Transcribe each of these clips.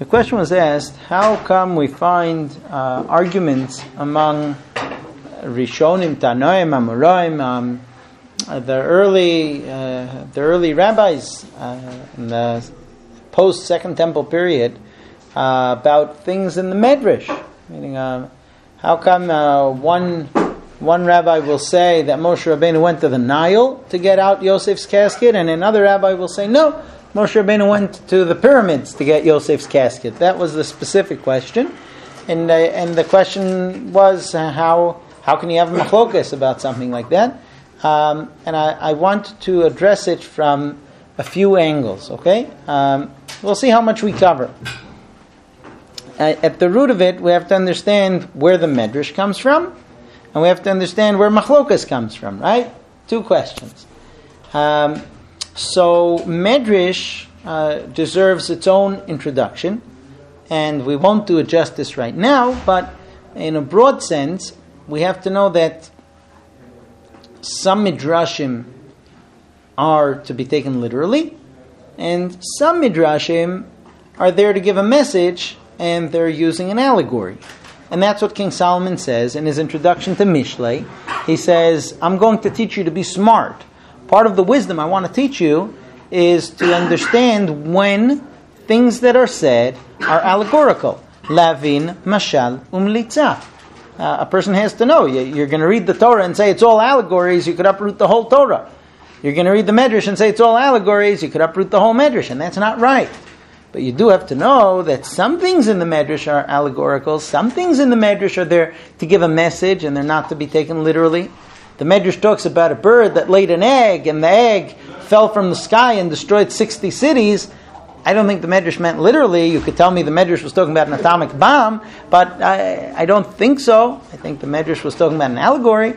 The question was asked, how come we find arguments among Rishonim, Tanoim, Amoraim, the early rabbis in the post-Second Temple period about things in the Medrash? Meaning, how come one rabbi will say that Moshe Rabbeinu went to the Nile to get out Yosef's casket, and another rabbi will say, no, Moshe Rabbeinu went to the pyramids to get Yosef's casket. That was the specific question. And the question was, how can you have a machlokas about something like that? And I want to address it from a few angles, okay? We'll see how much we cover. At the root of it, we have to understand where the Medrash comes from, and we have to understand where machlokas comes from, right? Two questions. So Medrash deserves its own introduction, and we won't do it justice right now, but in a broad sense, we have to know that some Midrashim are to be taken literally, and some Midrashim are there to give a message, and they're using an allegory. And that's what King Solomon says in his introduction to Mishlei. He says, I'm going to teach you to be smart. Part of the wisdom I want to teach you is to understand when things that are said are allegorical. Lavin, mashal, umlitza. A person has to know. You're going to read the Torah and say it's all allegories, you could uproot the whole Torah. You're going to read the Medrash and say it's all allegories, you could uproot the whole Medrash, and that's not right. But you do have to know that some things in the Medrash are allegorical, some things in the Medrash are there to give a message, and they're not to be taken literally. The Medrash talks about a bird that laid an egg, and the egg fell from the sky and destroyed 60 cities. I don't think the Medrash meant literally. You could tell me the Medrash was talking about an atomic bomb, but I don't think so. I think the Medrash was talking about an allegory.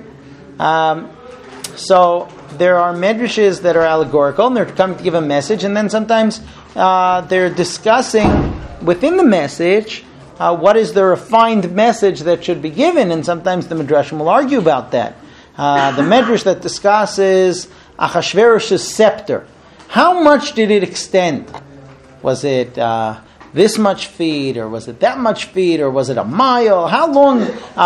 So there are Medrashes that are allegorical, and they're coming to give a message, and then sometimes they're discussing within the message what is the refined message that should be given, and sometimes the Midrashim will argue about that. The Medrash that discusses Achashverosh's scepter, how much did it extend? Was it this much feet, or was it that much feet, or was it a mile? How long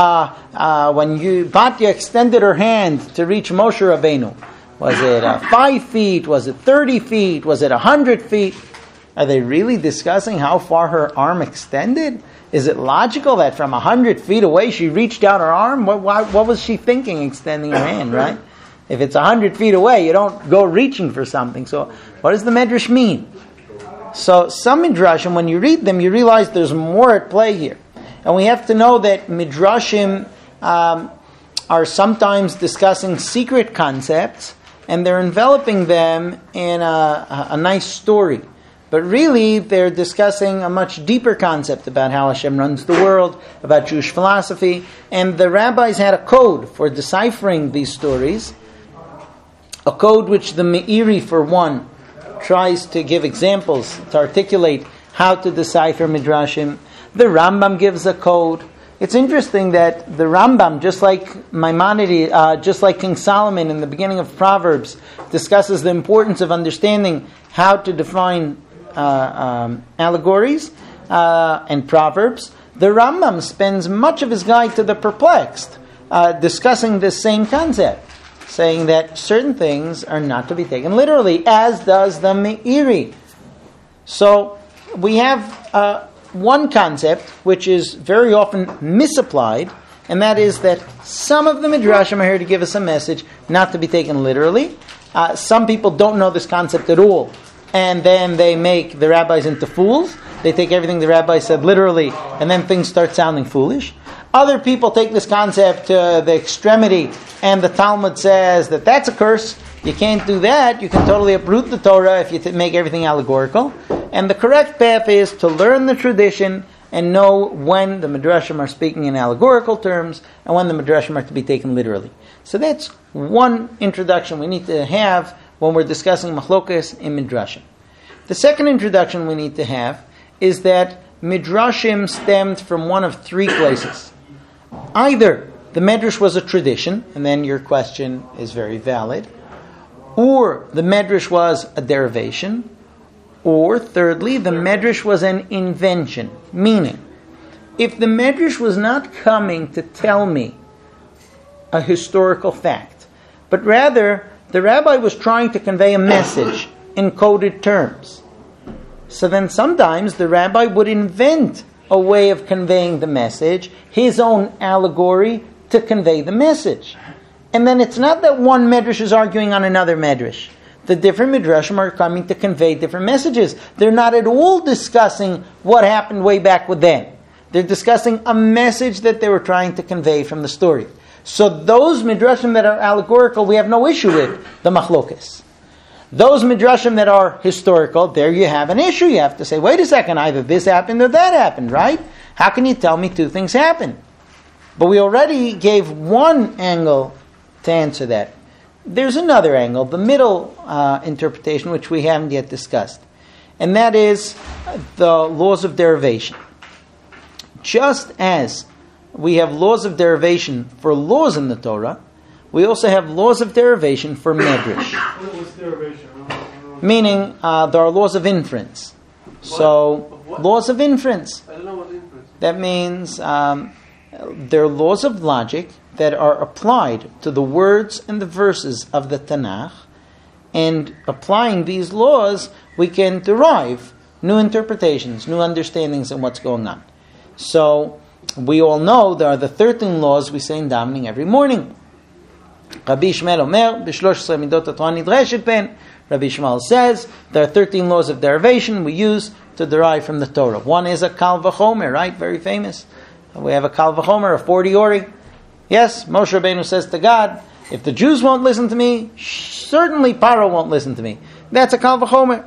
when Batya extended her hand to reach Moshe Rabbeinu? Was it 5 feet? Was it 30 feet? Was it 100 feet? Are they really discussing how far her arm extended? Is it logical that from 100 feet away she reached out her arm? What was she thinking extending her hand, right? If it's 100 feet away, you don't go reaching for something. So what does the Medrash mean? So some Midrashim, when you read them, you realize there's more at play here. And we have to know that Midrashim are sometimes discussing secret concepts, and they're enveloping them in a nice story. But really, they're discussing a much deeper concept about how Hashem runs the world, about Jewish philosophy. And the rabbis had a code for deciphering these stories, a code which the Meiri, for one, tries to give examples to articulate how to decipher Midrashim. The Rambam gives a code. It's interesting that the Rambam, just like Maimonides, just like King Solomon in the beginning of Proverbs, discusses the importance of understanding how to define allegories and proverbs. The Rambam spends much of his guide to the perplexed discussing this same concept, saying that certain things are not to be taken literally, as does the Meiri. So we have one concept which is very often misapplied, and that is that some of the Midrashim are here to give us a message not to be taken literally. Some people don't know this concept at all, and then they make the rabbis into fools. They take everything the rabbi said literally, and then things start sounding foolish. Other people take this concept to the extremity, and the Talmud says that that's a curse. You can't do that. You can totally uproot the Torah if you make everything allegorical. And the correct path is to learn the tradition and know when the Midrashim are speaking in allegorical terms and when the Midrashim are to be taken literally. So that's one introduction we need to have when we're discussing machlokas in Midrashim. The second introduction we need to have is that Midrashim stemmed from one of three places. Either the Medrash was a tradition, and then your question is very valid, or the Medrash was a derivation, Or thirdly, the Medrash was an invention. Meaning, if the Medrash was not coming to tell me a historical fact, but rather the rabbi was trying to convey a message in coded terms, so then sometimes the rabbi would invent a way of conveying the message, his own allegory to convey the message. And then it's not that one Medrash is arguing on another Medrash. The different Midrashim are coming to convey different messages. They're not at all discussing what happened way back with them. They're discussing a message that they were trying to convey from the story. So those Midrashim that are allegorical, we have no issue with the Machlokes. Those Midrashim that are historical, there you have an issue. You have to say, wait a second, either this happened or that happened, right? How can you tell me two things happened? But we already gave one angle to answer that. There's another angle, the middle interpretation, which we haven't yet discussed. And that is the laws of derivation. Just as we have laws of derivation for laws in the Torah, we also have laws of derivation for Medrash. What's derivation? Meaning, there are laws of inference. So, laws of inference. I don't know what inference. That means there are laws of logic that are applied to the words and the verses of the Tanakh, and applying these laws, we can derive new interpretations, new understandings of what's going on. So, we all know there are the 13 laws we say in davening every morning. Rabbi Yishmael Omer, ב-13 midot HaTorah nidreshet ben. Rabbi Yishmael says there are 13 laws of derivation we use to derive from the Torah. One is a Kal V'chomer, right? Very famous. We have a Kal V'chomer, a 40 ori. Yes, Moshe Rabbeinu says to God, if the Jews won't listen to me, certainly Paro won't listen to me. That's a Kal V'chomer.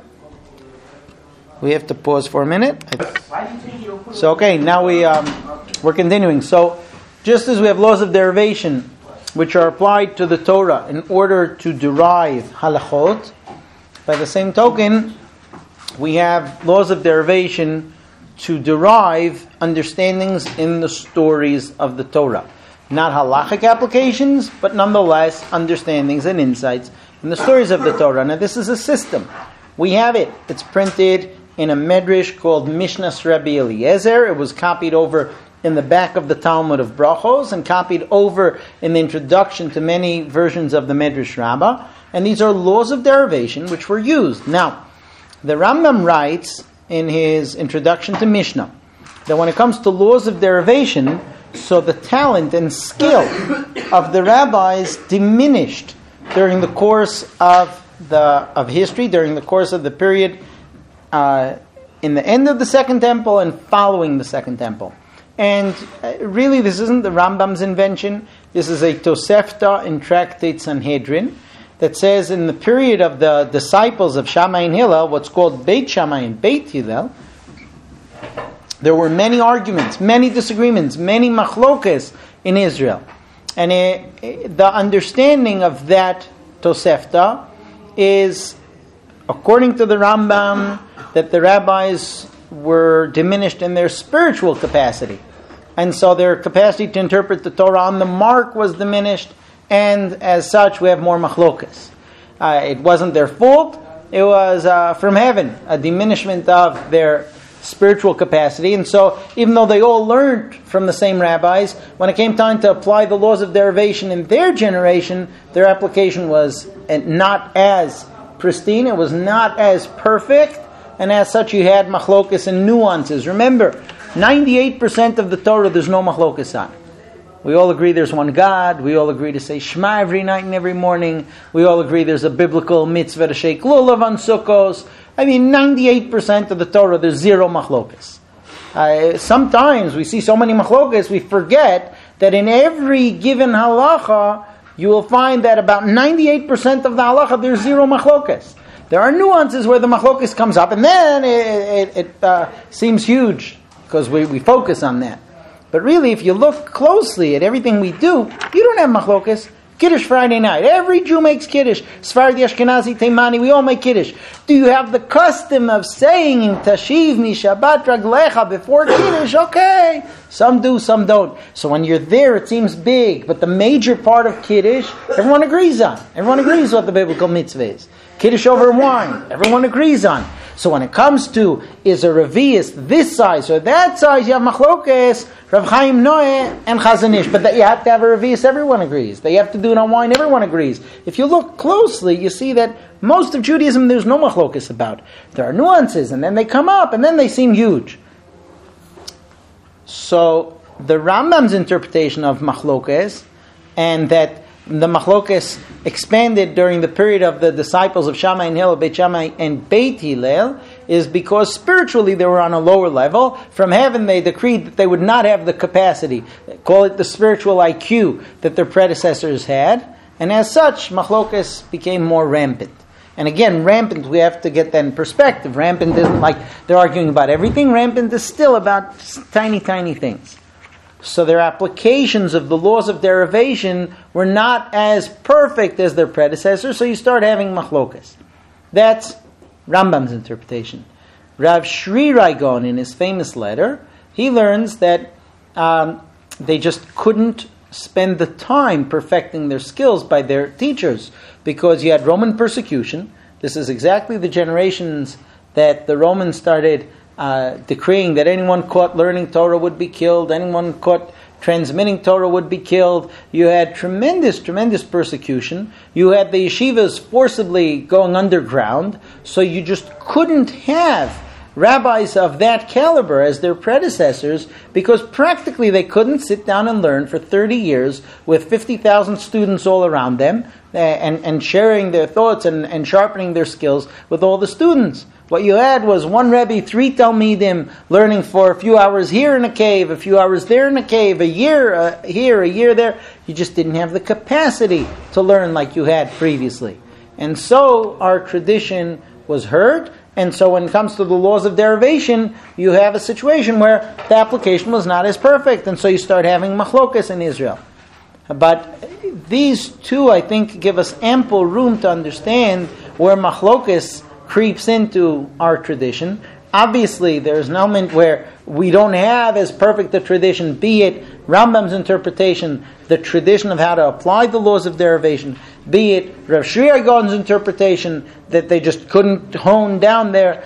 We have to pause for a minute. So, okay, now we're continuing. So, just as we have laws of derivation, which are applied to the Torah in order to derive halachot, by the same token, we have laws of derivation to derive understandings in the stories of the Torah. Not halachic applications, but nonetheless understandings and insights in the stories of the Torah. Now this is a system. We have it. It's printed in a medrash called Mishnas Rabbi Eliezer. It was copied over in the back of the Talmud of Brachos and copied over in the introduction to many versions of the Medrash Rabbah. And these are laws of derivation which were used. Now, the Rambam writes in his introduction to Mishnah that when it comes to laws of derivation, so the talent and skill of the rabbis diminished during the course of history, during the course of the period in the end of the Second Temple and following the Second Temple. And really, this isn't the Rambam's invention. This is a Tosefta in Tractate Sanhedrin that says in the period of the disciples of Shammai and Hillel, what's called Beit Shammai and Beit Hillel, there were many arguments, many disagreements, many machlokes in Israel. And the understanding of that Tosefta is, according to the Rambam, that the rabbis were diminished in their spiritual capacity. And so their capacity to interpret the Torah on the mark was diminished, and as such we have more machlokas. It wasn't their fault, it was from heaven, a diminishment of their spiritual capacity. And so even though they all learned from the same rabbis, when it came time to apply the laws of derivation in their generation, their application was not as pristine, it was not as perfect, and as such you had machlokas and nuances. Remember, 98% of the Torah there's no machlokas on. We all agree there's one God. We all agree to say Shema every night and every morning. We all agree there's a biblical mitzvah to shake lulav on Sukkos. I mean, 98% of the Torah there's zero machlokas. Sometimes we see so many machlokas we forget that in every given halacha you will find that about 98% of the halacha there's zero machlokas. There are nuances where the machlokas comes up, and then it seems huge because we focus on that. But really, if you look closely at everything we do, you don't have machlokas. Kiddush Friday night. Every Jew makes Kiddush. Sephardi, Ashkenazi, Teimani, we all make Kiddush. Do you have the custom of saying in Tashiv Mi Shabbat Raglecha before Kiddush? Okay. Some do, some don't. So when you're there, it seems big. But the major part of Kiddush, everyone agrees on. Everyone agrees what the biblical mitzvah is. Kiddush over wine, everyone agrees on. So when it comes to, is a revius this size or that size, you have machlokes, Rav Chaim Noeh and Chazon Ish. But that you have to have a revius, everyone agrees. That you have to do it on wine, everyone agrees. If you look closely, you see that most of Judaism there's no machlokes about. There are nuances, and then they come up, and then they seem huge. So the Rambam's interpretation of machlokes, and that the machlokes expanded during the period of the disciples of Shammai and Hillel, Beit Shammai and Beit Hillel, is because spiritually they were on a lower level. From heaven they decreed that they would not have the capacity, call it the spiritual IQ, that their predecessors had, and as such, machlokes became more rampant. And again, rampant, we have to get that in perspective. Rampant isn't like they're arguing about everything. Rampant is still about tiny, tiny things. So their applications of the laws of derivation were not as perfect as their predecessors, so you start having machlokas. That's Rambam's interpretation. Rav Shri Raigon, in his famous letter, he learns that they just couldn't spend the time perfecting their skills by their teachers, because you had Roman persecution. This is exactly the generations that the Romans started decreeing that anyone caught learning Torah would be killed, anyone caught transmitting Torah would be killed. You had tremendous persecution. You had the yeshivas forcibly going underground, so you just couldn't have rabbis of that caliber as their predecessors, because practically they couldn't sit down and learn for 30 years with 50,000 students all around them and sharing their thoughts and sharpening their skills with all the students. What you had was one Rebbe, 3 Talmidim, learning for a few hours here in a cave, a few hours there in a cave, a year here, a year there. You just didn't have the capacity to learn like you had previously. And so our tradition was hurt. And so when it comes to the laws of derivation, you have a situation where the application was not as perfect. And so you start having machlokas in Israel. But these two, I think, give us ample room to understand where machlokas creeps into our tradition. Obviously, there's an element where we don't have as perfect a tradition, be it Rambam's interpretation, the tradition of how to apply the laws of derivation, be it Rav Shri Agon's interpretation that they just couldn't hone their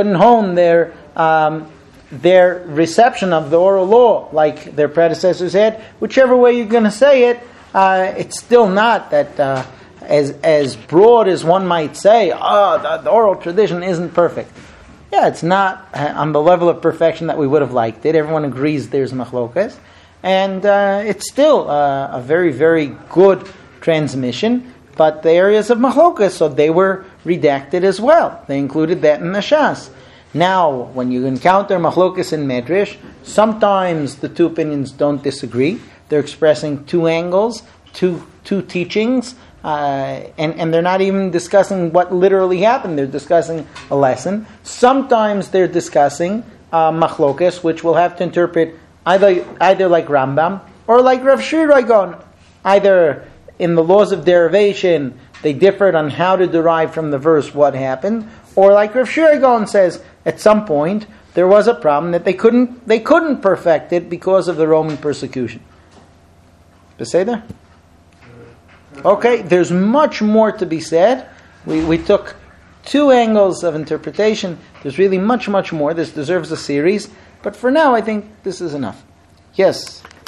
reception of the oral law like their predecessors had. Whichever way you're going to say it, it's still not that as broad as one might say, the oral tradition isn't perfect. Yeah, it's not on the level of perfection that we would have liked it. Everyone agrees there's machlokas. And it's still a very, very good transmission. But the areas of machlokas, so they were redacted as well. They included that in the Shas. Now, when you encounter machlokas in Medrash, sometimes the two opinions don't disagree. They're expressing two angles, two teachings, and they're not even discussing what literally happened. They're discussing a lesson. Sometimes they're discussing machlokas, which we'll have to interpret either like Rambam or like Rav Shri Raigon. Either in the laws of derivation, they differed on how to derive from the verse what happened, or like Rav Shri Raigon says, at some point there was a problem that they couldn't perfect it because of the Roman persecution. Beseder? Okay, there's much more to be said. We took two angles of interpretation. There's really much more. This deserves a series. But for now, I think this is enough. Yes?